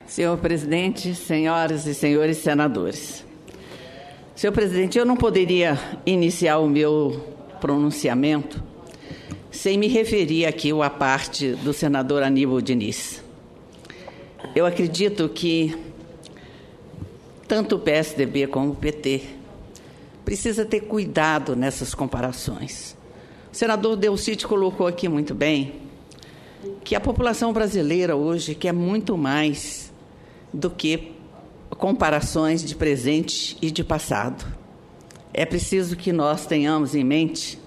Senhor presidente, senhoras e senhores senadores. Senhor presidente, eu não poderia iniciar o meu pronunciamento sem me referir aqui à parte do senador Aníbal Diniz. Eu acredito que tanto o PSDB como o PT precisa ter cuidado nessas comparações. O senador Delcídio colocou aqui muito bem que a população brasileira hoje quer muito mais do que comparações de presente e de passado. É preciso que nós tenhamos em mente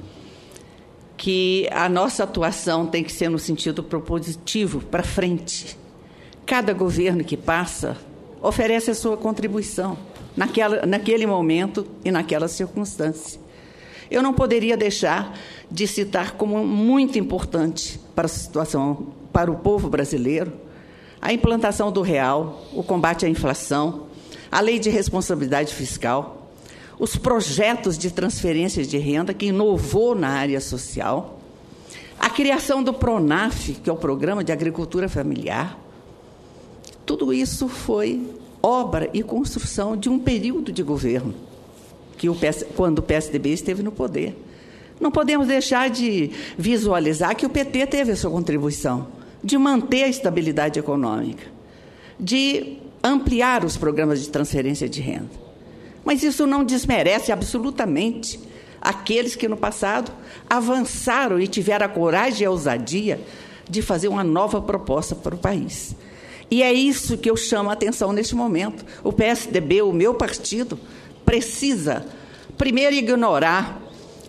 que a nossa atuação tem que ser no sentido propositivo, para frente. Cada governo que passa oferece a sua contribuição naquele momento e naquela circunstância. Eu não poderia deixar de citar como muito importante para a situação, para o povo brasileiro, a implantação do real, o combate à inflação, a lei de responsabilidade fiscal, os projetos de transferência de renda que inovou na área social, a criação do PRONAF, que é o Programa de Agricultura Familiar. Tudo isso foi obra e construção de um período de governo, quando o PSDB esteve no poder. Não podemos deixar de visualizar que o PT teve a sua contribuição de manter a estabilidade econômica, de ampliar os programas de transferência de renda. Mas isso não desmerece absolutamente aqueles que, no passado, avançaram e tiveram a coragem e a ousadia de fazer uma nova proposta para o país. E é isso que eu chamo a atenção neste momento. O PSDB, o meu partido, precisa, primeiro, ignorar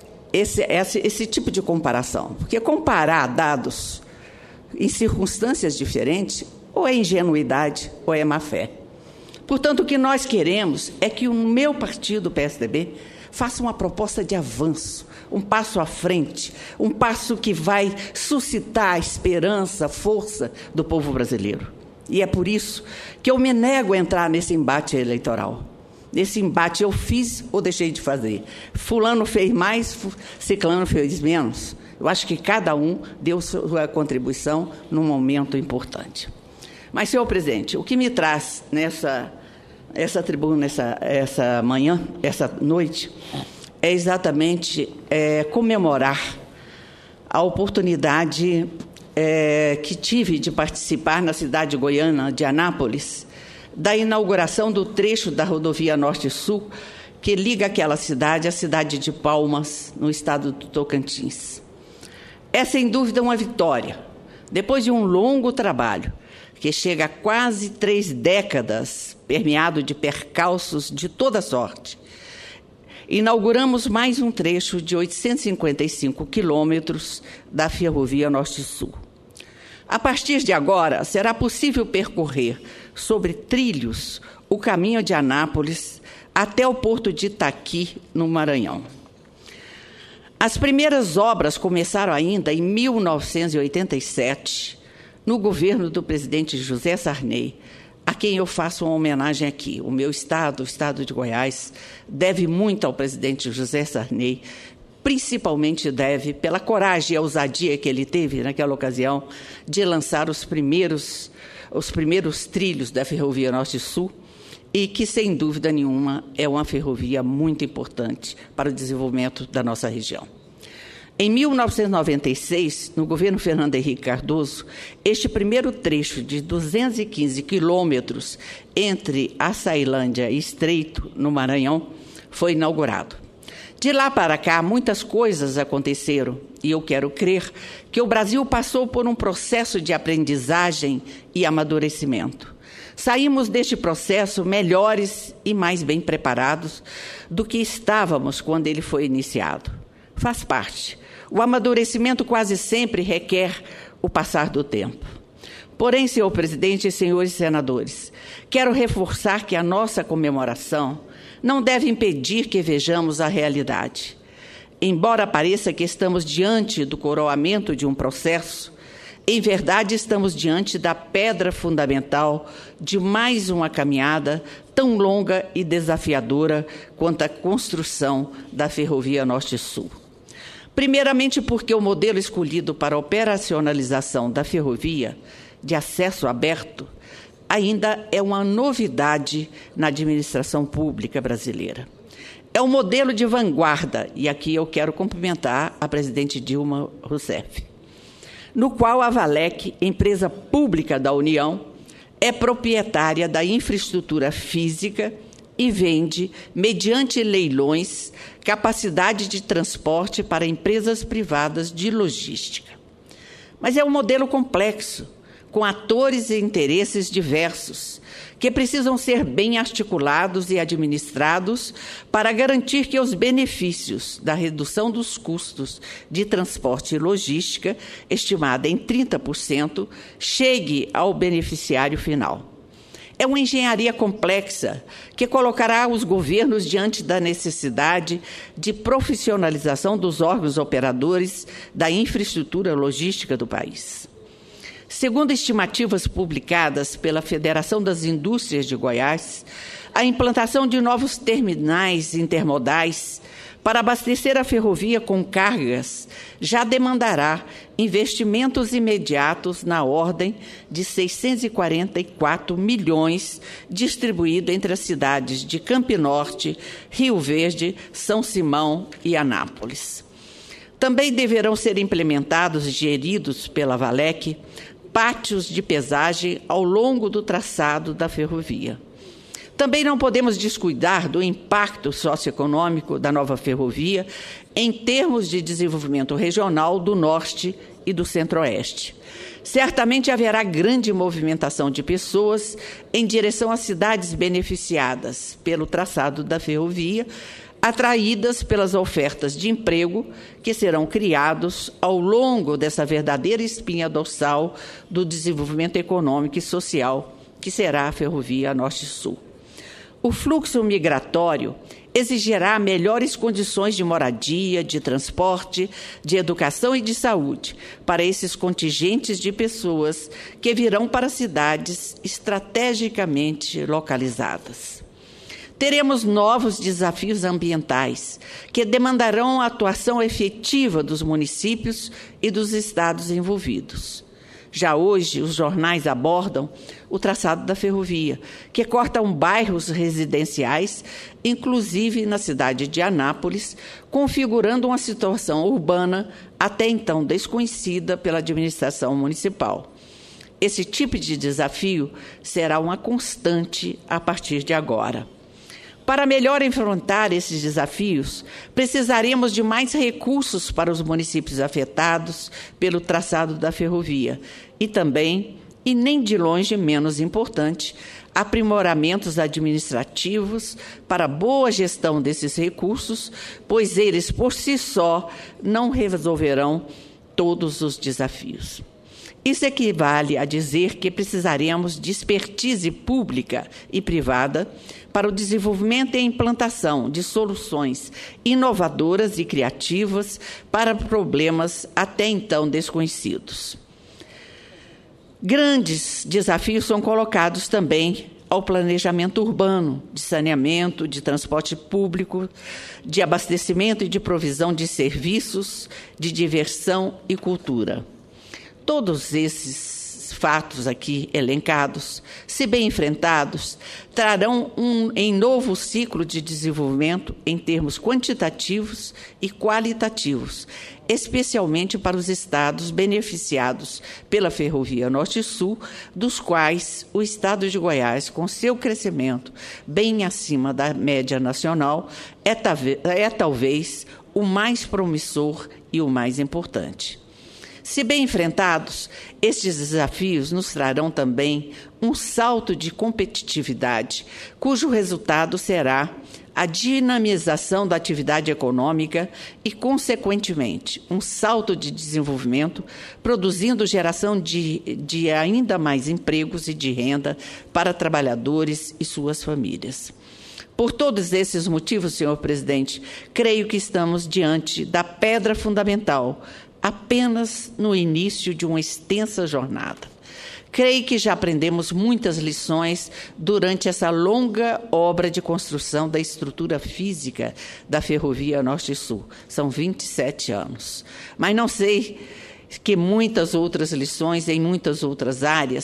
esse tipo de comparação, porque comparar dados em circunstâncias diferentes ou é ingenuidade ou é má-fé. Portanto, o que nós queremos é que o meu partido, o PSDB, faça uma proposta de avanço, um passo à frente, um passo que vai suscitar a esperança, a força do povo brasileiro. E é por isso que eu me nego a entrar nesse embate eleitoral. Nesse embate eu fiz ou deixei de fazer. Fulano fez mais, ciclano fez menos. Eu acho que cada um deu sua contribuição num momento importante. Mas, senhor presidente, o que me traz essa tribuna, essa manhã, essa noite, é exatamente comemorar a oportunidade que tive de participar na cidade goiana de Anápolis, da inauguração do trecho da rodovia Norte-Sul, que liga aquela cidade à cidade de Palmas, no estado do Tocantins. É, sem dúvida, uma vitória, depois de um longo trabalho, que chega a quase 3 décadas, permeado de percalços de toda sorte. Inauguramos mais um trecho de 855 quilômetros da Ferrovia Norte-Sul. A partir de agora, será possível percorrer sobre trilhos o caminho de Anápolis até o porto de Itaqui, no Maranhão. As primeiras obras começaram ainda em 1987, no governo do presidente José Sarney, a quem eu faço uma homenagem aqui. O meu estado, o estado de Goiás, deve muito ao presidente José Sarney, principalmente deve pela coragem e a ousadia que ele teve naquela ocasião de lançar os primeiros trilhos da Ferrovia Norte-Sul, e que, sem dúvida nenhuma, é uma ferrovia muito importante para o desenvolvimento da nossa região. Em 1996, no governo Fernando Henrique Cardoso, este primeiro trecho de 215 quilômetros entre Açailândia e Estreito, no Maranhão, foi inaugurado. De lá para cá, muitas coisas aconteceram, e eu quero crer que o Brasil passou por um processo de aprendizagem e amadurecimento. Saímos deste processo melhores e mais bem preparados do que estávamos quando ele foi iniciado. Faz parte. O amadurecimento quase sempre requer o passar do tempo. Porém, senhor presidente e senhores senadores, quero reforçar que a nossa comemoração não deve impedir que vejamos a realidade. Embora pareça que estamos diante do coroamento de um processo, em verdade, estamos diante da pedra fundamental de mais uma caminhada tão longa e desafiadora quanto a construção da Ferrovia Norte-Sul. Primeiramente porque o modelo escolhido para a operacionalização da ferrovia de acesso aberto ainda é uma novidade na administração pública brasileira. É um modelo de vanguarda, e aqui eu quero cumprimentar a presidente Dilma Rousseff, no qual a Valec, empresa pública da União, é proprietária da infraestrutura física e vende, mediante leilões, capacidade de transporte para empresas privadas de logística. Mas é um modelo complexo, com atores e interesses diversos, que precisam ser bem articulados e administrados para garantir que os benefícios da redução dos custos de transporte e logística, estimada em 30%, chegue ao beneficiário final. É uma engenharia complexa que colocará os governos diante da necessidade de profissionalização dos órgãos operadores da infraestrutura logística do país. Segundo estimativas publicadas pela Federação das Indústrias de Goiás, a implantação de novos terminais intermodais para abastecer a ferrovia com cargas já demandará investimentos imediatos na ordem de 644 milhões, distribuído entre as cidades de Campinorte, Rio Verde, São Simão e Anápolis. Também deverão ser implementados e geridos pela Valec pátios de pesagem ao longo do traçado da ferrovia. Também não podemos descuidar do impacto socioeconômico da nova ferrovia em termos de desenvolvimento regional do Norte e do Centro-Oeste. Certamente haverá grande movimentação de pessoas em direção às cidades beneficiadas pelo traçado da ferrovia, atraídas pelas ofertas de emprego que serão criados ao longo dessa verdadeira espinha dorsal do desenvolvimento econômico e social, que será a Ferrovia Norte-Sul. O fluxo migratório exigirá melhores condições de moradia, de transporte, de educação e de saúde para esses contingentes de pessoas que virão para cidades estrategicamente localizadas. Teremos novos desafios ambientais, que demandarão a atuação efetiva dos municípios e dos estados envolvidos. Já hoje, os jornais abordam o traçado da ferrovia, que cortam bairros residenciais, inclusive na cidade de Anápolis, configurando uma situação urbana até então desconhecida pela administração municipal. Esse tipo de desafio será uma constante a partir de agora. Para melhor enfrentar esses desafios, precisaremos de mais recursos para os municípios afetados pelo traçado da ferrovia e também, e nem de longe menos importante, aprimoramentos administrativos para boa gestão desses recursos, pois eles, por si só, não resolverão todos os desafios. Isso equivale a dizer que precisaremos de expertise pública e privada para o desenvolvimento e implantação de soluções inovadoras e criativas para problemas até então desconhecidos. Grandes desafios são colocados também ao planejamento urbano, de saneamento, de transporte público, de abastecimento e de provisão de serviços, de diversão e cultura. Todos esses fatos aqui elencados, se bem enfrentados, trarão em novo ciclo de desenvolvimento em termos quantitativos e qualitativos, especialmente para os estados beneficiados pela Ferrovia Norte-Sul, dos quais o estado de Goiás, com seu crescimento bem acima da média nacional, é talvez o mais promissor e o mais importante. Se bem enfrentados, estes desafios nos trarão também um salto de competitividade, cujo resultado será a dinamização da atividade econômica e, consequentemente, um salto de desenvolvimento, produzindo geração de ainda mais empregos e de renda para trabalhadores e suas famílias. Por todos esses motivos, senhor presidente, creio que estamos diante da pedra fundamental, apenas no início de uma extensa jornada. Creio que já aprendemos muitas lições durante essa longa obra de construção da estrutura física da Ferrovia Norte-Sul. São 27 anos. Mas não sei que muitas outras lições em muitas outras áreas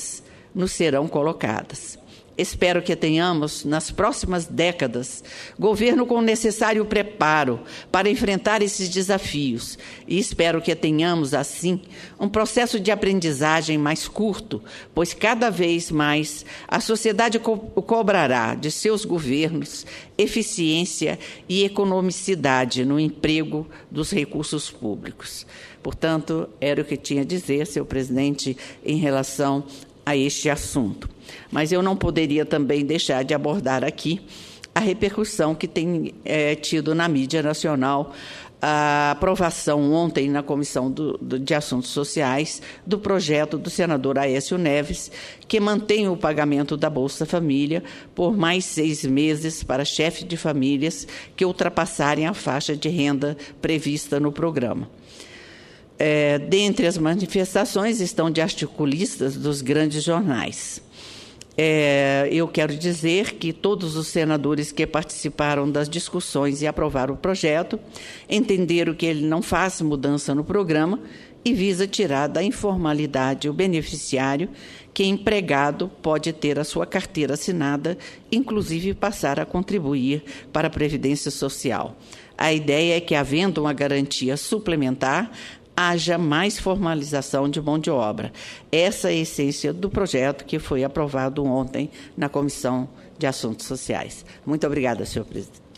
nos serão colocadas. Espero que tenhamos, nas próximas décadas, governo com o necessário preparo para enfrentar esses desafios. E espero que tenhamos, assim, um processo de aprendizagem mais curto, pois cada vez mais a sociedade cobrará de seus governos eficiência e economicidade no emprego dos recursos públicos. Portanto, era o que tinha a dizer, senhor presidente, em relação a este assunto. Mas eu não poderia também deixar de abordar aqui a repercussão que tem tido na mídia nacional a aprovação ontem na Comissão de Assuntos Sociais do projeto do senador Aécio Neves, que mantém o pagamento da Bolsa Família por mais 6 meses para chefes de famílias que ultrapassarem a faixa de renda prevista no programa. Dentre as manifestações estão de articulistas dos grandes jornais. Eu quero dizer que todos os senadores que participaram das discussões e aprovaram o projeto entenderam que ele não faz mudança no programa e visa tirar da informalidade o beneficiário que empregado pode ter a sua carteira assinada, inclusive passar a contribuir para a Previdência Social. A ideia é que, havendo uma garantia suplementar, haja mais formalização de mão de obra. Essa é a essência do projeto que foi aprovado ontem na Comissão de Assuntos Sociais. Muito obrigada, senhor presidente.